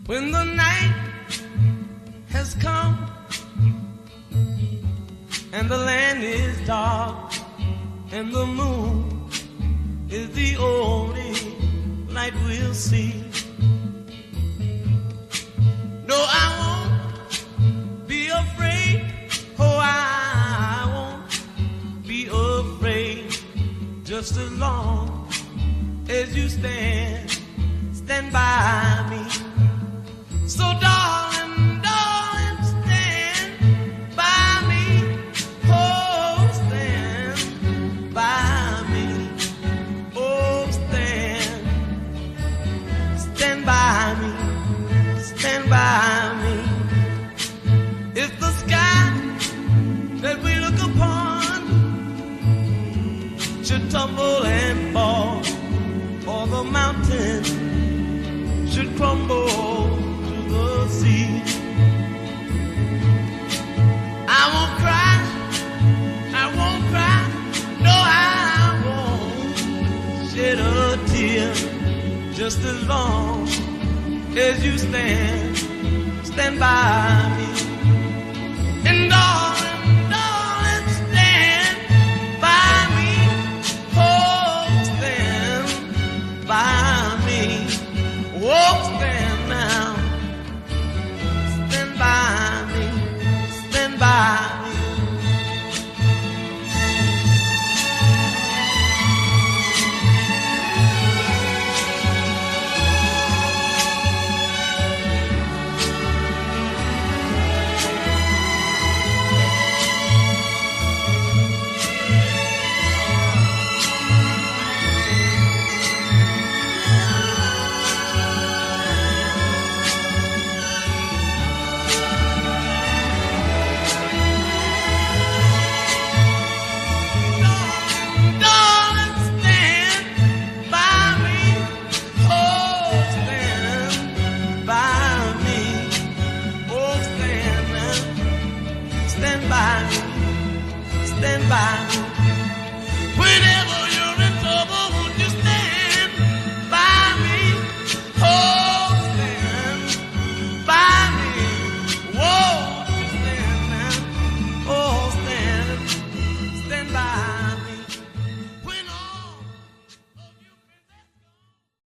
When the night has come and the land is dark and the moon is the only light we'll see. No, I won't be afraid. Oh, I won't be afraid. Just as long as you stand by me. So darling, darling, stand by me. Oh, stand by me. Oh, stand by me. Stand by me. It's the sky that we look upon should tumble and fall, or the mountain should crumble to the sea. I won't cry, no, I won't shed a tear, just as long as you stand by me.